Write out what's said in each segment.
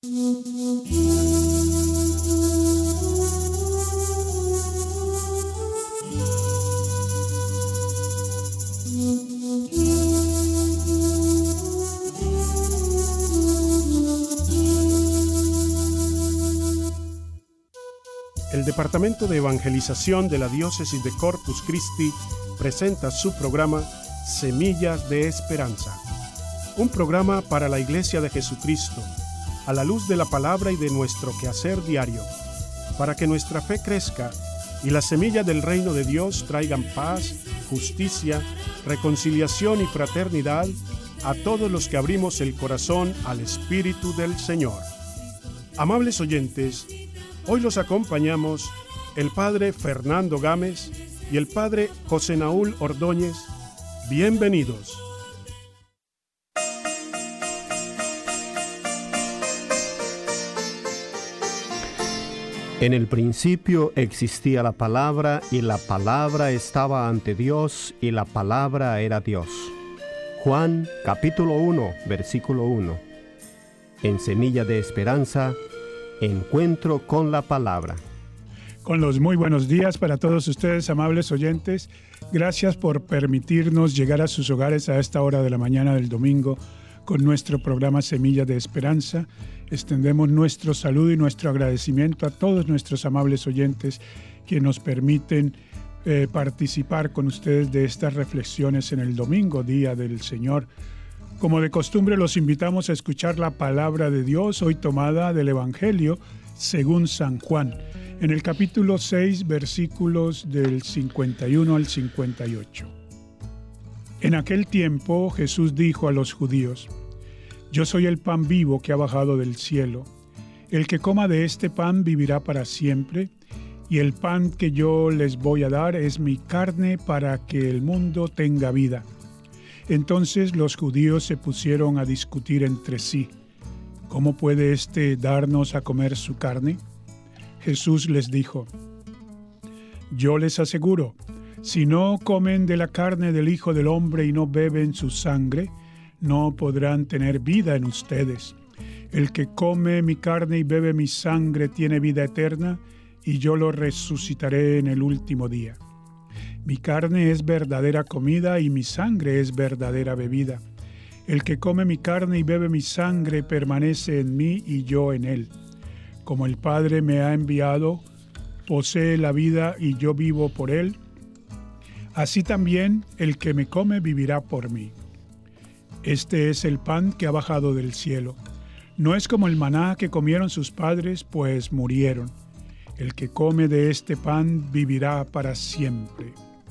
El Departamento de Evangelización de la Diócesis de Corpus Christi presenta su programa Semillas de Esperanza, un programa para la Iglesia de Jesucristo, a la luz de la palabra y de nuestro quehacer diario, para que nuestra fe crezca y las semillas del reino de Dios traigan paz, justicia, reconciliación y fraternidad a todos los que abrimos el corazón al Espíritu del Señor. Amables oyentes, hoy los acompañamos el Padre Fernando Gámez y el Padre José Naúl Ordóñez. Bienvenidos. En el principio existía la palabra, y la palabra estaba ante Dios, y la palabra era Dios. Juan, capítulo 1, versículo 1. En Semilla de Esperanza, encuentro con la palabra. Con los muy buenos días para todos ustedes, amables oyentes. Gracias por permitirnos llegar a sus hogares a esta hora de la mañana del domingo con nuestro programa Semilla de Esperanza. Extendemos nuestro saludo y nuestro agradecimiento a todos nuestros amables oyentes que nos permiten participar con ustedes de estas reflexiones en el domingo, Día del Señor. Como de costumbre, los invitamos a escuchar la palabra de Dios, hoy tomada del Evangelio según San Juan, en el capítulo 6, versículos del 51 al 58. En aquel tiempo Jesús dijo a los judíos: Yo soy el pan vivo que ha bajado del cielo. El que coma de este pan vivirá para siempre, y el pan que yo les voy a dar es mi carne para que el mundo tenga vida. Entonces los judíos se pusieron a discutir entre sí: ¿Cómo puede éste darnos a comer su carne? Jesús les dijo: Yo les aseguro, si no comen de la carne del Hijo del Hombre y no beben su sangre, no podrán tener vida en ustedes. El que come mi carne y bebe mi sangre tiene vida eterna, y yo lo resucitaré en el último día. Mi carne es verdadera comida y mi sangre es verdadera bebida. El que come mi carne y bebe mi sangre permanece en mí y yo en él. Como el Padre me ha enviado, posee la vida y yo vivo por él, así también el que me come vivirá por mí. Este es el pan que ha bajado del cielo. No es como el maná que comieron sus padres, pues murieron. El que come de este pan vivirá para siempre.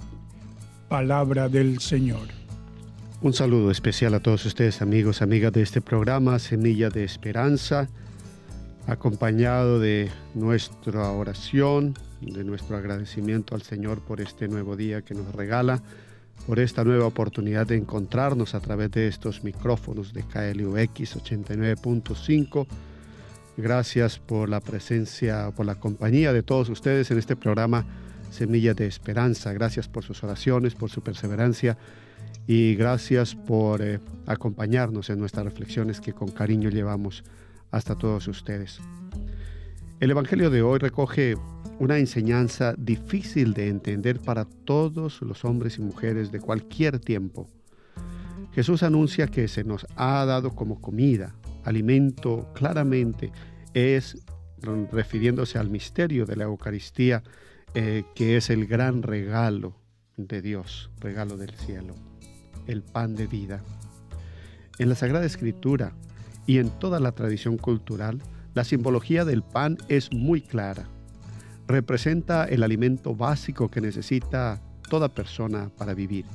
Palabra del Señor. Un saludo especial a todos ustedes, amigos, amigas de este programa Semilla de Esperanza, acompañado de nuestra oración, de nuestro agradecimiento al Señor por este nuevo día que nos regala, por esta nueva oportunidad de encontrarnos a través de estos micrófonos de KLUX 89.5. Gracias por la presencia, por la compañía de todos ustedes en este programa Semilla de Esperanza. Gracias por sus oraciones, por su perseverancia, y gracias por acompañarnos en nuestras reflexiones que con cariño llevamos hasta todos ustedes. El Evangelio de hoy recoge una enseñanza difícil de entender para todos los hombres y mujeres de cualquier tiempo. Jesús anuncia que se nos ha dado como comida, alimento, claramente es refiriéndose al misterio de la Eucaristía, que es el gran regalo de Dios, regalo del cielo, el pan de vida. En la Sagrada Escritura y en toda la tradición cultural, la simbología del pan es muy clara. Representa el alimento básico que necesita toda persona para vivir.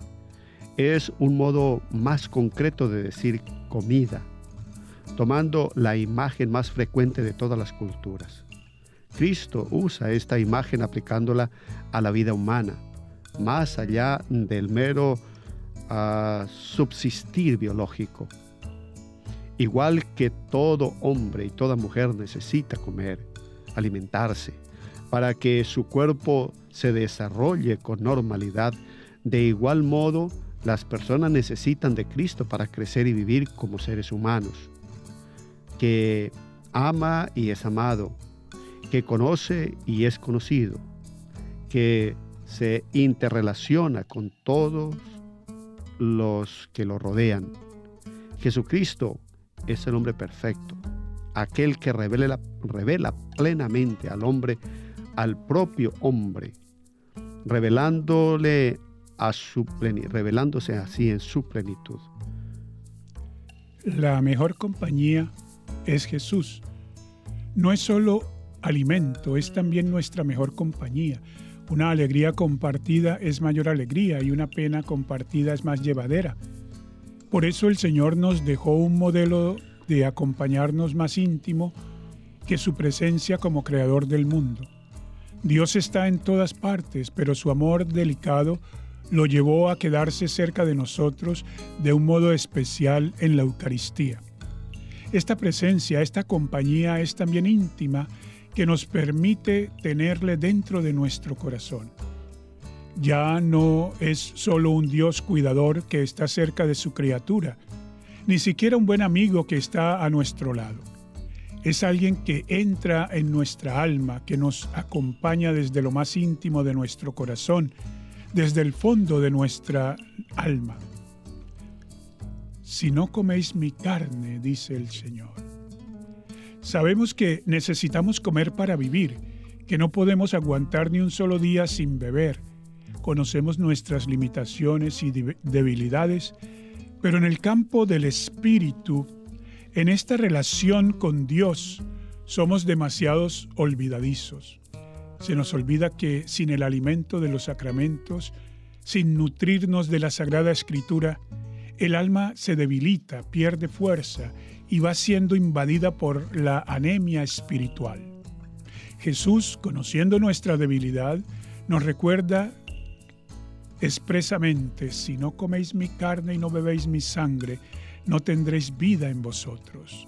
Es un modo más concreto de decir comida, tomando la imagen más frecuente de todas las culturas. Cristo usa esta imagen aplicándola a la vida humana, más allá del mero subsistir biológico. Igual que todo hombre y toda mujer necesita comer, alimentarse, para que su cuerpo se desarrolle con normalidad, de igual modo las personas necesitan de Cristo para crecer y vivir como seres humanos. Que ama y es amado, que conoce y es conocido, que se interrelaciona con todos los que lo rodean. Jesucristo es el hombre perfecto, aquel que revela plenamente al hombre, al propio hombre, revelándose así en su plenitud. La mejor compañía es Jesús. No es solo alimento, es también nuestra mejor compañía. Una alegría compartida es mayor alegría y una pena compartida es más llevadera. Por eso el Señor nos dejó un modelo de acompañarnos más íntimo que su presencia como creador del mundo. Dios está en todas partes, pero su amor delicado lo llevó a quedarse cerca de nosotros de un modo especial en la Eucaristía. Esta presencia, esta compañía es también íntima, que nos permite tenerle dentro de nuestro corazón. Ya no es solo un Dios cuidador que está cerca de su criatura, ni siquiera un buen amigo que está a nuestro lado. Es alguien que entra en nuestra alma, que nos acompaña desde lo más íntimo de nuestro corazón, desde el fondo de nuestra alma. Si no coméis mi carne, dice el Señor. Sabemos que necesitamos comer para vivir, que no podemos aguantar ni un solo día sin beber. Conocemos nuestras limitaciones y debilidades, pero en el campo del espíritu, en esta relación con Dios, somos demasiados olvidadizos. Se nos olvida que sin el alimento de los sacramentos, sin nutrirnos de la Sagrada Escritura, el alma se debilita, pierde fuerza y va siendo invadida por la anemia espiritual. Jesús, conociendo nuestra debilidad, nos recuerda expresamente: si no coméis mi carne y no bebéis mi sangre, no tendréis vida en vosotros.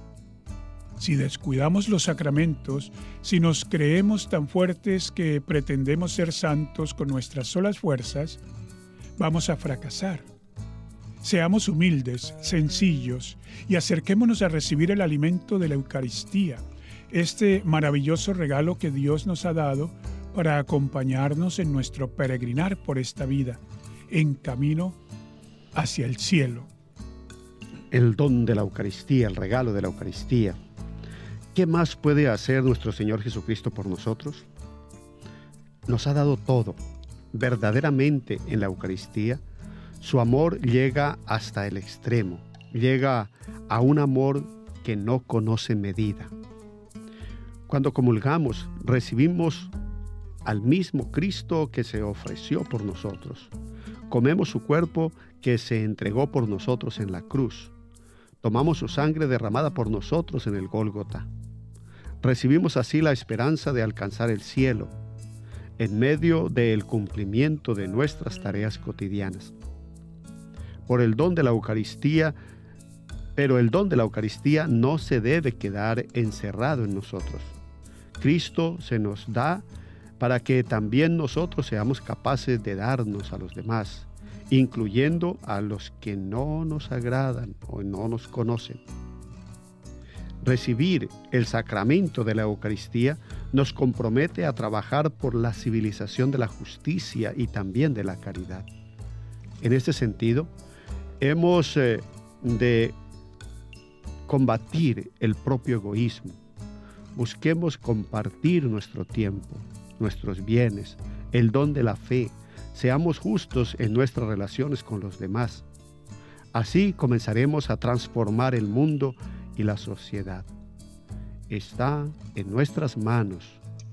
Si descuidamos los sacramentos, si nos creemos tan fuertes que pretendemos ser santos con nuestras solas fuerzas, vamos a fracasar. Seamos humildes, sencillos y acerquémonos a recibir el alimento de la Eucaristía, este maravilloso regalo que Dios nos ha dado para acompañarnos en nuestro peregrinar por esta vida, en camino hacia el cielo. El don de la Eucaristía, el regalo de la Eucaristía. ¿Qué más puede hacer nuestro Señor Jesucristo por nosotros? Nos ha dado todo. Verdaderamente en la Eucaristía, su amor llega hasta el extremo, llega a un amor que no conoce medida. Cuando comulgamos, recibimos al mismo Cristo que se ofreció por nosotros. Comemos su cuerpo que se entregó por nosotros en la cruz. Tomamos su sangre derramada por nosotros en el Gólgota. Recibimos así la esperanza de alcanzar el cielo, en medio del cumplimiento de nuestras tareas cotidianas. Por el don de la Eucaristía, pero el don de la Eucaristía no se debe quedar encerrado en nosotros. Cristo se nos da para que también nosotros seamos capaces de darnos a los demás, incluyendo a los que no nos agradan o no nos conocen. Recibir el sacramento de la Eucaristía nos compromete a trabajar por la civilización de la justicia y también de la caridad. En este sentido, hemos de combatir el propio egoísmo. Busquemos compartir nuestro tiempo, nuestros bienes, el don de la fe. Seamos justos en nuestras relaciones con los demás. Así comenzaremos a transformar el mundo y la sociedad. Está en nuestras manos.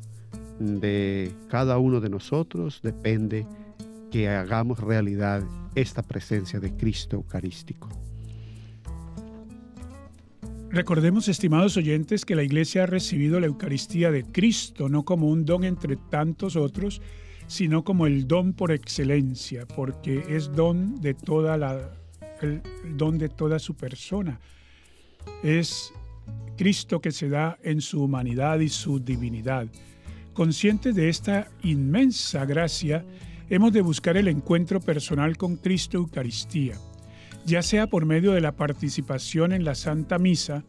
De cada uno de nosotros depende que hagamos realidad esta presencia de Cristo Eucarístico. Recordemos, estimados oyentes, que la Iglesia ha recibido la Eucaristía de Cristo no como un don entre tantos otros, sino como el don por excelencia, porque es don de el don de toda su persona. Es Cristo que se da en su humanidad y su divinidad. Conscientes de esta inmensa gracia, hemos de buscar el encuentro personal con Cristo Eucaristía, ya sea por medio de la participación en la Santa Misa,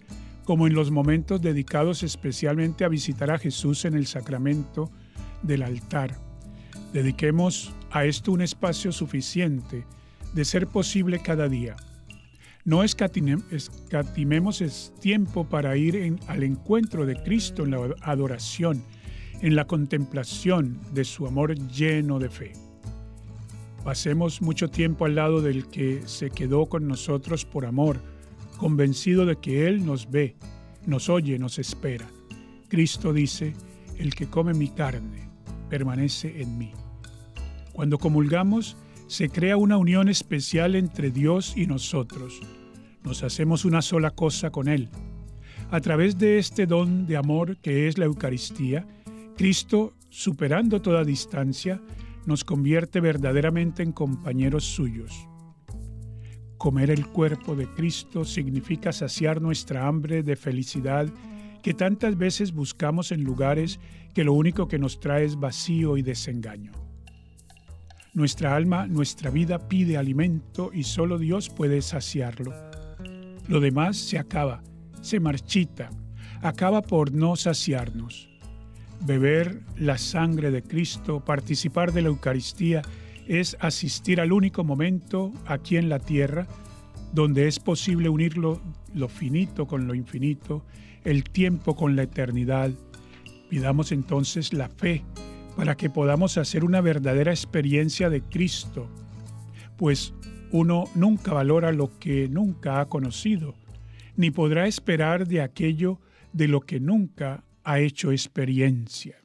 como en los momentos dedicados especialmente a visitar a Jesús en el sacramento del altar. Dediquemos a esto un espacio suficiente, de ser posible cada día. No escatimemos tiempo para ir al encuentro de Cristo en la adoración, en la contemplación de su amor lleno de fe. Pasemos mucho tiempo al lado del que se quedó con nosotros por amor, convencido de que Él nos ve, nos oye, nos espera. Cristo dice: el que come mi carne permanece en mí. Cuando comulgamos, se crea una unión especial entre Dios y nosotros. Nos hacemos una sola cosa con Él. A través de este don de amor que es la Eucaristía, Cristo, superando toda distancia, nos convierte verdaderamente en compañeros suyos. Comer el cuerpo de Cristo significa saciar nuestra hambre de felicidad que tantas veces buscamos en lugares que lo único que nos trae es vacío y desengaño. Nuestra alma, nuestra vida pide alimento y solo Dios puede saciarlo. Lo demás se acaba, se marchita, acaba por no saciarnos. Beber la sangre de Cristo, participar de la Eucaristía, es asistir al único momento aquí en la tierra donde es posible unir lo finito con lo infinito, el tiempo con la eternidad. Pidamos entonces la fe para que podamos hacer una verdadera experiencia de Cristo, pues uno nunca valora lo que nunca ha conocido, ni podrá esperar de aquello de lo que nunca ha hecho experiencia.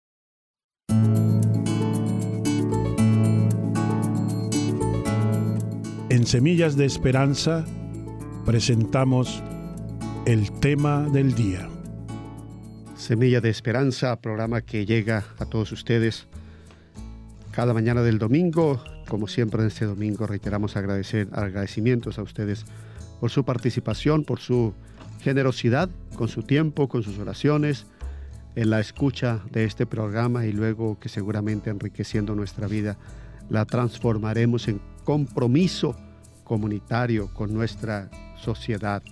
En Semillas de Esperanza presentamos el tema del día. Semilla de Esperanza, programa que llega a todos ustedes cada mañana del domingo. Como siempre en este domingo reiteramos agradecimientos a ustedes por su participación, por su generosidad, con su tiempo, con sus oraciones, en la escucha de este programa, y luego que seguramente enriqueciendo nuestra vida la transformaremos en compromiso comunitario con nuestra sociedad.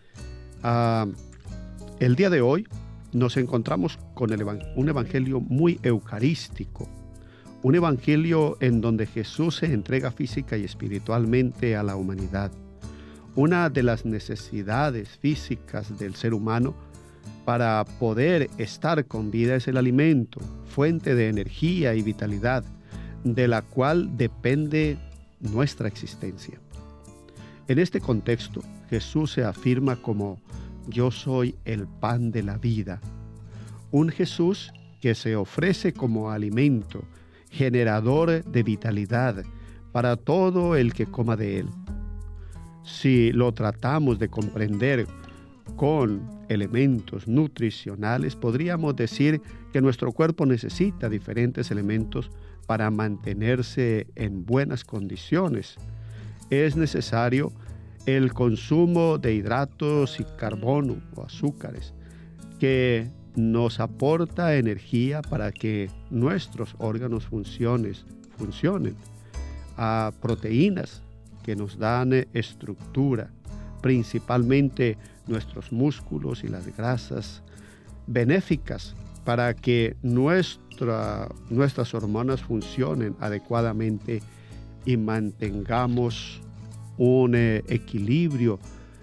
El día de hoy nos encontramos con un evangelio muy eucarístico, un evangelio en donde Jesús se entrega física y espiritualmente a la humanidad. Una de las necesidades físicas del ser humano para poder estar con vida es el alimento, fuente de energía y vitalidad, de la cual depende nuestra existencia. En este contexto, Jesús se afirma como yo soy el pan de la vida, un Jesús que se ofrece como alimento, generador de vitalidad para todo el que coma de él. Si lo tratamos de comprender con elementos nutricionales, podríamos decir que nuestro cuerpo necesita diferentes elementos para mantenerse en buenas condiciones. Es necesario el consumo de hidratos y carbono o azúcares que nos aporta energía para que nuestros órganos funcionen. A proteínas que nos dan estructura, principalmente nuestros músculos y las grasas benéficas para que nuestras hormonas funcionen adecuadamente y mantengamos un equilibrio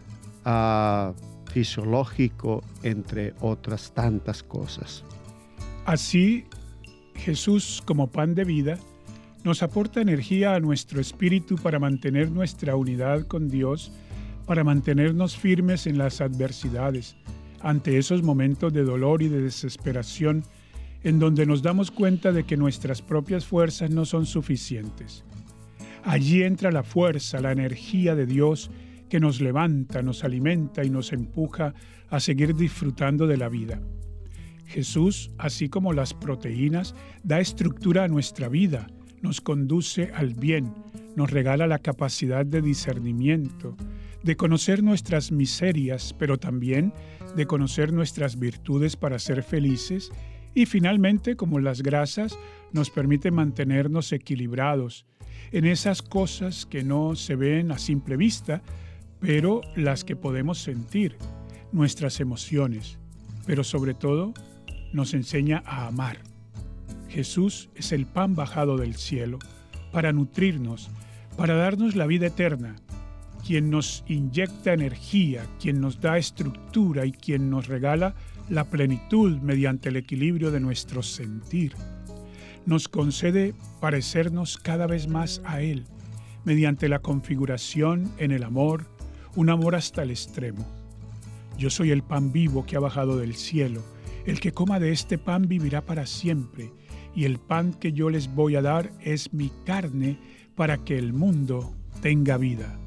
fisiológico, entre otras tantas cosas. Así, Jesús, como pan de vida, nos aporta energía a nuestro espíritu para mantener nuestra unidad con Dios, para mantenernos firmes en las adversidades, ante esos momentos de dolor y de desesperación, en donde nos damos cuenta de que nuestras propias fuerzas no son suficientes. Allí entra la fuerza, la energía de Dios que nos levanta, nos alimenta y nos empuja a seguir disfrutando de la vida. Jesús, así como las proteínas, da estructura a nuestra vida, nos conduce al bien, nos regala la capacidad de discernimiento, de conocer nuestras miserias, pero también de conocer nuestras virtudes para ser felices, y finalmente, como las grasas, nos permite mantenernos equilibrados en esas cosas que no se ven a simple vista, pero las que podemos sentir. nuestras emociones, pero sobre todo nos enseña a amar. Jesús es el pan bajado del cielo para nutrirnos, para darnos la vida eterna, quien nos inyecta energía, quien nos da estructura y quien nos regala la plenitud mediante el equilibrio de nuestro sentir. Nos concede parecernos cada vez más a Él, mediante la configuración en el amor, un amor hasta el extremo. Yo soy el pan vivo que ha bajado del cielo. El que coma de este pan vivirá para siempre, y el pan que yo les voy a dar es mi carne para que el mundo tenga vida.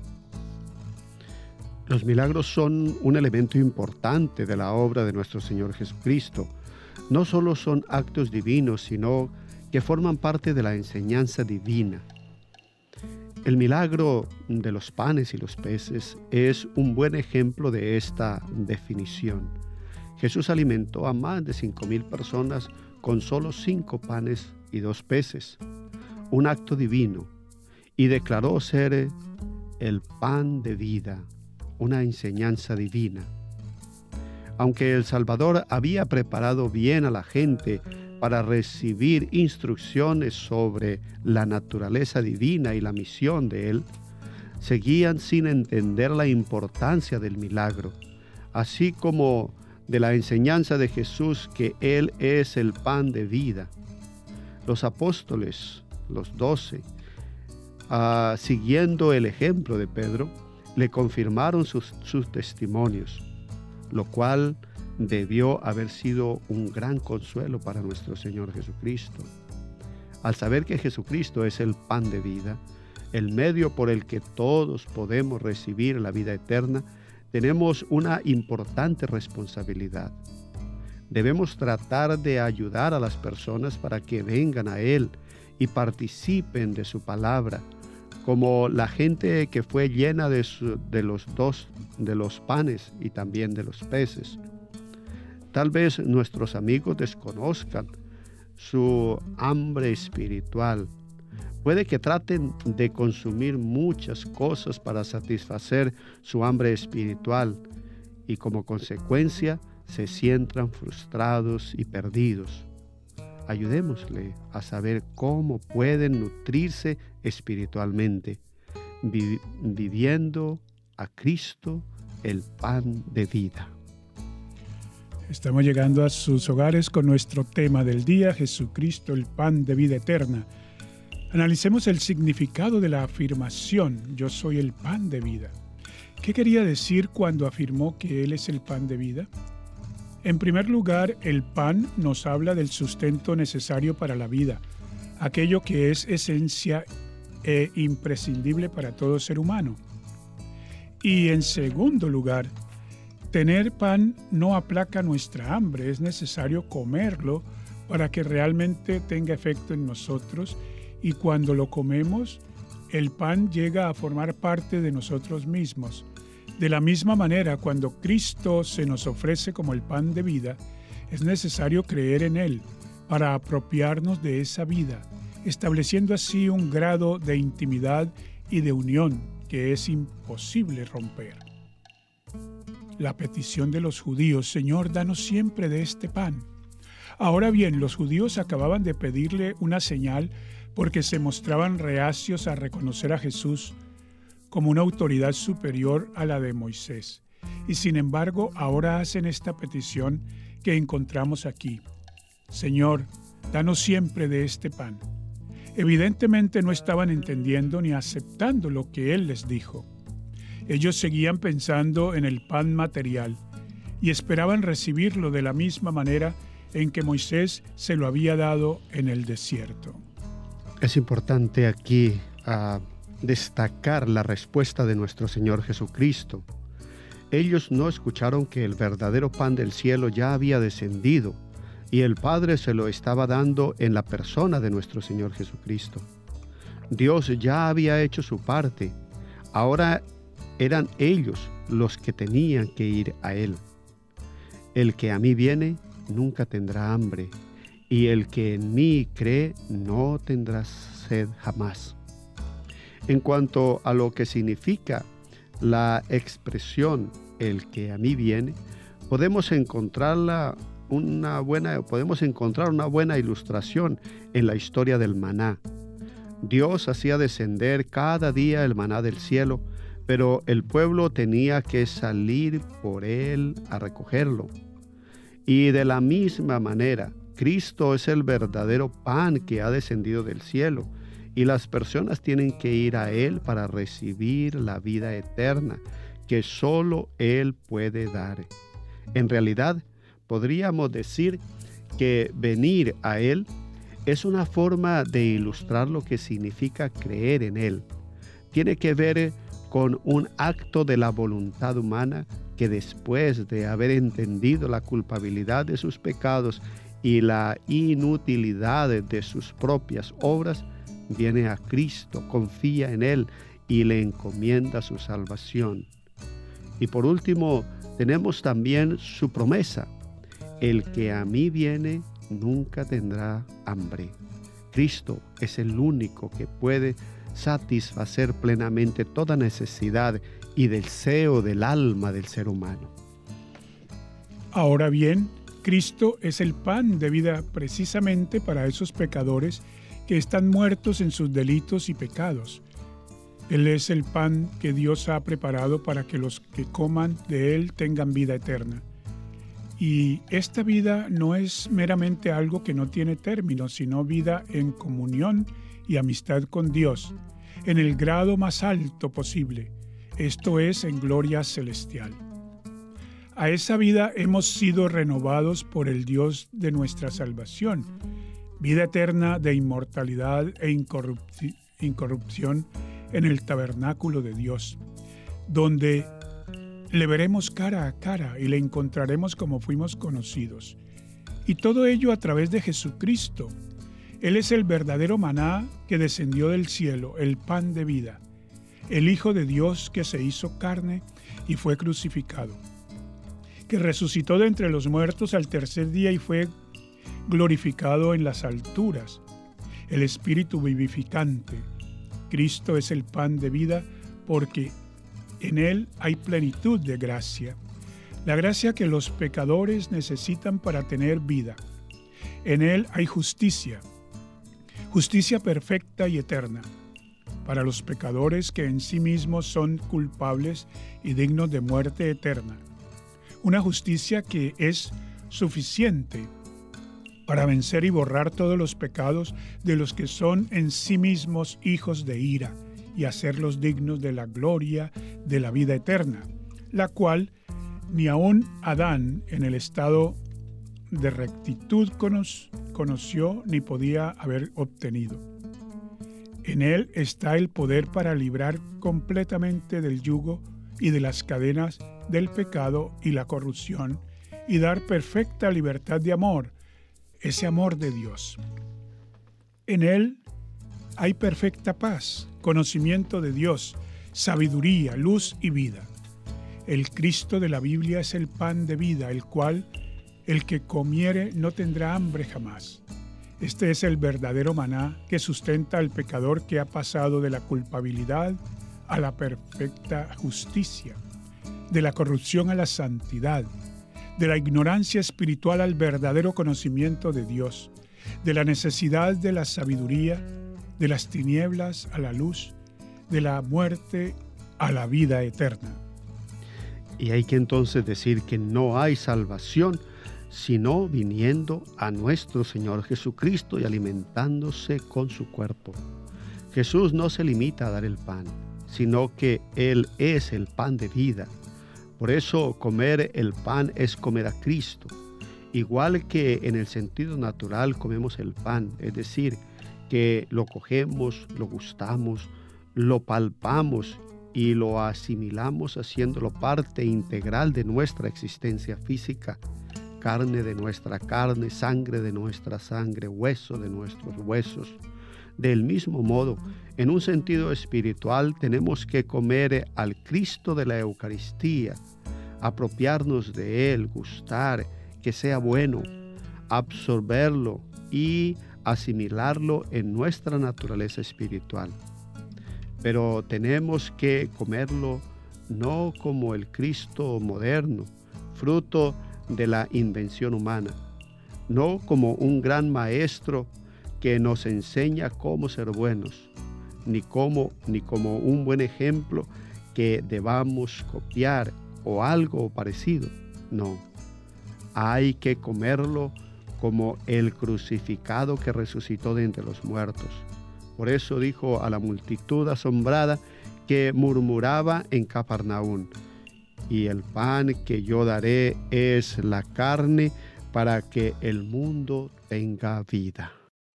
Los milagros son un elemento importante de la obra de nuestro Señor Jesucristo. No solo son actos divinos, sino que forman parte de la enseñanza divina. El milagro de los panes y los peces es un buen ejemplo de esta definición. Jesús alimentó a más de 5,000 personas con solo 5 panes y 2 peces, un acto divino, y declaró ser el pan de vida, una enseñanza divina. Aunque el Salvador había preparado bien a la gente para recibir instrucciones sobre la naturaleza divina y la misión de Él, seguían sin entender la importancia del milagro, así como de la enseñanza de Jesús que Él es el pan de vida. Los apóstoles, los 12, siguiendo el ejemplo de Pedro, le confirmaron sus testimonios, lo cual debió haber sido un gran consuelo para nuestro Señor Jesucristo. Al saber que Jesucristo es el pan de vida, el medio por el que todos podemos recibir la vida eterna, tenemos una importante responsabilidad. Debemos tratar de ayudar a las personas para que vengan a Él y participen de su palabra, como la gente que fue llena de los panes y también de los peces. Tal vez nuestros amigos desconozcan su hambre espiritual. Puede que traten de consumir muchas cosas para satisfacer su hambre espiritual y como consecuencia se sientan frustrados y perdidos. Ayudémosle a saber cómo pueden nutrirse espiritualmente, viviendo a Cristo, el pan de vida. Estamos llegando a sus hogares con nuestro tema del día, Jesucristo, el pan de vida eterna. Analicemos el significado de la afirmación, yo soy el pan de vida. ¿Qué quería decir cuando afirmó que Él es el pan de vida? En primer lugar, el pan nos habla del sustento necesario para la vida, aquello que es esencia e imprescindible para todo ser humano. Y en segundo lugar, tener pan no aplaca nuestra hambre, es necesario comerlo para que realmente tenga efecto en nosotros, y cuando lo comemos, el pan llega a formar parte de nosotros mismos. De la misma manera, cuando Cristo se nos ofrece como el pan de vida, es necesario creer en Él para apropiarnos de esa vida, estableciendo así un grado de intimidad y de unión que es imposible romper. La petición de los judíos, Señor, danos siempre de este pan. Ahora bien, los judíos acababan de pedirle una señal porque se mostraban reacios a reconocer a Jesús como una autoridad superior a la de Moisés. Y sin embargo, ahora hacen esta petición que encontramos aquí. Señor, danos siempre de este pan. Evidentemente no estaban entendiendo ni aceptando lo que Él les dijo. Ellos seguían pensando en el pan material y esperaban recibirlo de la misma manera en que Moisés se lo había dado en el desierto. Es importante aquí destacar la respuesta de nuestro Señor Jesucristo. Ellos no escucharon que el verdadero pan del cielo ya había descendido y el Padre se lo estaba dando en la persona de nuestro Señor Jesucristo. Dios ya había hecho su parte. Ahora eran ellos los que tenían que ir a Él. El que a mí viene nunca tendrá hambre, y el que en mí cree no tendrá sed jamás. En cuanto a lo que significa la expresión el que a mí viene, podemos encontrar una buena ilustración en la historia del maná. Dios hacía descender cada día el maná del cielo, pero el pueblo tenía que salir por él a recogerlo. Y de la misma manera, Cristo es el verdadero pan que ha descendido del cielo, y las personas tienen que ir a Él para recibir la vida eterna que solo Él puede dar. En realidad, podríamos decir que venir a Él es una forma de ilustrar lo que significa creer en Él. Tiene que ver con un acto de la voluntad humana que después de haber entendido la culpabilidad de sus pecados y la inutilidad de sus propias obras, viene a Cristo, confía en Él y le encomienda su salvación. Y por último, tenemos también su promesa: el que a mí viene nunca tendrá hambre. Cristo es el único que puede satisfacer plenamente toda necesidad y deseo del alma del ser humano. Ahora bien, Cristo es el pan de vida precisamente para esos pecadores que están muertos en sus delitos y pecados. Él es el pan que Dios ha preparado para que los que coman de Él tengan vida eterna. Y esta vida no es meramente algo que no tiene término, sino vida en comunión y amistad con Dios, en el grado más alto posible, esto es, en gloria celestial. A esa vida hemos sido renovados por el Dios de nuestra salvación, vida eterna de inmortalidad e incorrupción en el tabernáculo de Dios, donde le veremos cara a cara y le encontraremos como fuimos conocidos. Y todo ello a través de Jesucristo. Él es el verdadero maná que descendió del cielo, el pan de vida, el Hijo de Dios que se hizo carne y fue crucificado, que resucitó de entre los muertos al tercer día y fue glorificado en las alturas, el Espíritu vivificante. Cristo es el pan de vida porque en Él hay plenitud de gracia, la gracia que los pecadores necesitan para tener vida. En Él hay justicia, justicia perfecta y eterna, para los pecadores que en sí mismos son culpables y dignos de muerte eterna. Una justicia que es suficiente para vencer y borrar todos los pecados de los que son en sí mismos hijos de ira y hacerlos dignos de la gloria de la vida eterna, la cual ni aun Adán en el estado de rectitud conoció ni podía haber obtenido. En Él está el poder para librar completamente del yugo y de las cadenas del pecado y la corrupción y dar perfecta libertad de amor, ese amor de Dios. En Él hay perfecta paz, conocimiento de Dios, sabiduría, luz y vida. El Cristo de la Biblia es el pan de vida, el cual el que comiere no tendrá hambre jamás. Este es el verdadero maná que sustenta al pecador que ha pasado de la culpabilidad a la perfecta justicia, de la corrupción a la santidad, de la ignorancia espiritual al verdadero conocimiento de Dios, de la necesidad de la sabiduría, de las tinieblas a la luz, de la muerte a la vida eterna. Y hay que entonces decir que no hay salvación sino viniendo a nuestro Señor Jesucristo y alimentándose con su cuerpo. Jesús no se limita a dar el pan, sino que Él es el pan de vida. Por eso comer el pan es comer a Cristo. Igual que en el sentido natural comemos el pan, es decir, que lo cogemos, lo gustamos, lo palpamos y lo asimilamos haciéndolo parte integral de nuestra existencia física, carne de nuestra carne, sangre de nuestra sangre, hueso de nuestros huesos. Del mismo modo, en un sentido espiritual, tenemos que comer al Cristo de la Eucaristía, apropiarnos de Él, gustar, que sea bueno, absorberlo y asimilarlo en nuestra naturaleza espiritual. Pero tenemos que comerlo no como el Cristo moderno, fruto de la invención humana, no como un gran maestro que nos enseña cómo ser buenos, ni como un buen ejemplo que debamos copiar o algo parecido. No, hay que comerlo como el crucificado que resucitó de entre los muertos. Por eso dijo a la multitud asombrada que murmuraba en Capernaum: y el pan que yo daré es la carne para que el mundo tenga vida.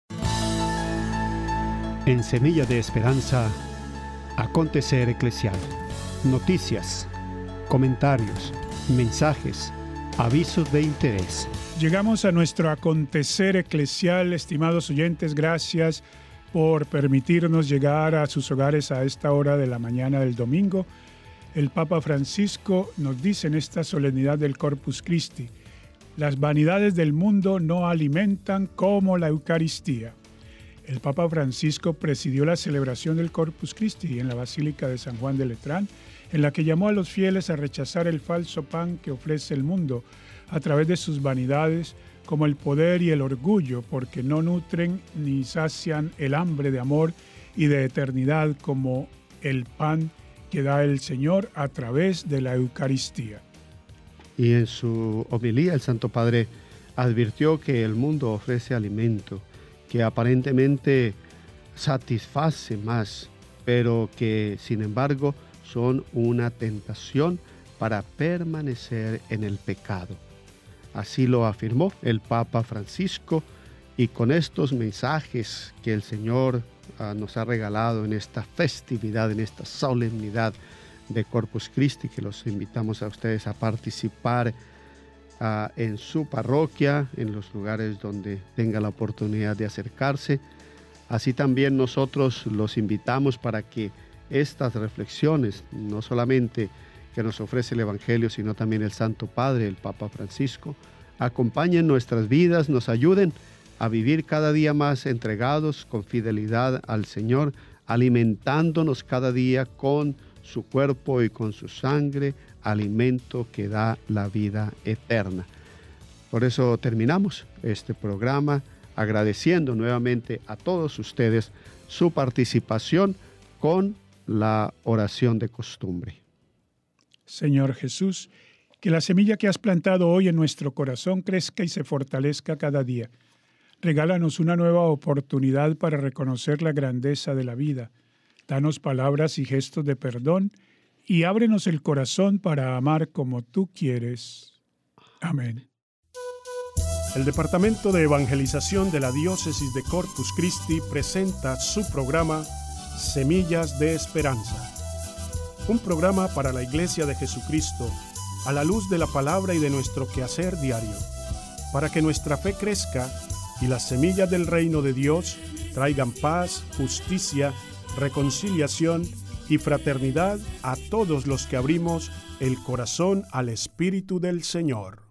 En Semilla de Esperanza, acontecer eclesial, noticias, comentarios, mensajes, avisos de interés. Llegamos a nuestro acontecer eclesial, estimados oyentes. Gracias por permitirnos llegar a sus hogares a esta hora de la mañana del domingo. El Papa Francisco nos dice en esta solemnidad del Corpus Christi: las vanidades del mundo no alimentan como la Eucaristía. El Papa Francisco presidió la celebración del Corpus Christi en la Basílica de San Juan de Letrán, en la que llamó a los fieles a rechazar el falso pan que ofrece el mundo a través de sus vanidades, como el poder y el orgullo, porque no nutren ni sacian el hambre de amor y de eternidad como el pan que da el Señor a través de la Eucaristía. Y en su homilía el Santo Padre advirtió que el mundo ofrece alimento que aparentemente satisface más, pero que sin embargo son una tentación para permanecer en el pecado. Así lo afirmó el Papa Francisco, y con estos mensajes que el Señor nos ha regalado en esta festividad, en esta solemnidad de Corpus Christi, que los invitamos a ustedes a participar en su parroquia, en los lugares donde tenga la oportunidad de acercarse. Así también nosotros los invitamos para que estas reflexiones, no solamente que nos ofrece el Evangelio, sino también el Santo Padre, el Papa Francisco, acompañen nuestras vidas, nos ayuden a vivir cada día más entregados con fidelidad al Señor, alimentándonos cada día con su cuerpo y con su sangre, alimento que da la vida eterna. Por eso terminamos este programa agradeciendo nuevamente a todos ustedes su participación con la oración de costumbre. Señor Jesús, que la semilla que has plantado hoy en nuestro corazón crezca y se fortalezca cada día. Regálanos una nueva oportunidad para reconocer la grandeza de la vida. Danos palabras y gestos de perdón y ábrenos el corazón para amar como tú quieres. Amén. El Departamento de Evangelización de la Diócesis de Corpus Christi presenta su programa Semillas de Esperanza. Un programa para la Iglesia de Jesucristo a la luz de la palabra y de nuestro quehacer diario, para que nuestra fe crezca y las semillas del reino de Dios traigan paz, justicia, reconciliación y fraternidad a todos los que abrimos el corazón al Espíritu del Señor.